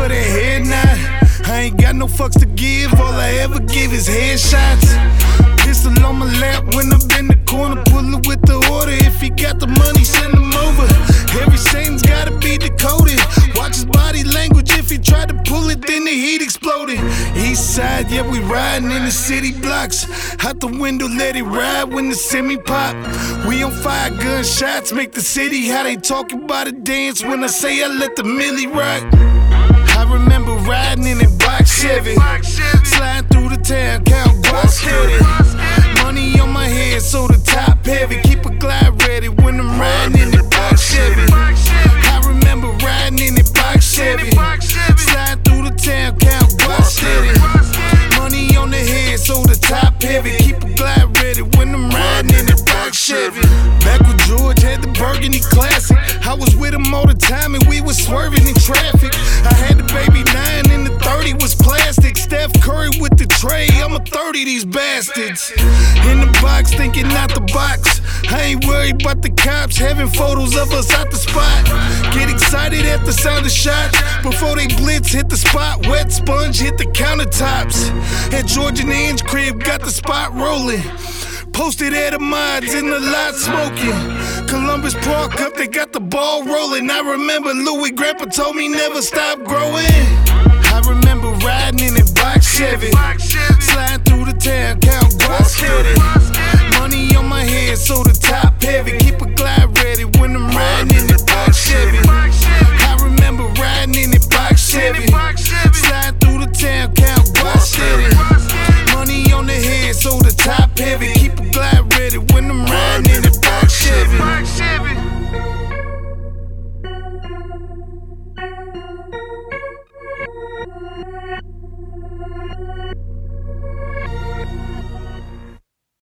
for the head nod. I ain't got no fucks to give, all I ever give is headshots. Pistol on my lap when I'm in the corner, pull it with the order. If he got the money, send him over. Every sentence gotta be decoded. Watch his body language, if he tried to pull it, then the heat exploded. East side, yeah, we riding in the city blocks. Out the window, let it ride when the semi pop. We on fire, gunshots make the city how they talking about a dance. When I say I let the milli rock, I remember riding in that box Chevy, sliding through the town, count guap steady. Money on my head, so the top heavy. Keep a glide ready when I'm riding in the box Chevy. I remember riding in that box Chevy, sliding through the town, count guap steady. Money on the head, so the top heavy. Keep a glide ready when I'm riding in the box Chevy. Back when George had the Burgundy Classic, I was with him all the time and we was swerving in traffic. I had the baby 9 and the 30 was plastic. Steph Curry with the tray, I'ma 30 these bastards. In the box, thinking out the box. I ain't worried about the cops having photos of us out the spot. Get excited at the sound of shots before they blitz hit the spot. Wet sponge hit the countertops. At George and Ange crib, got the spot rolling. Posted at the mods in the lot smoking. Columbus Park up, they got the ball rolling. I remember Louis Grandpa told me never stop growing. I remember riding in that box Chevy,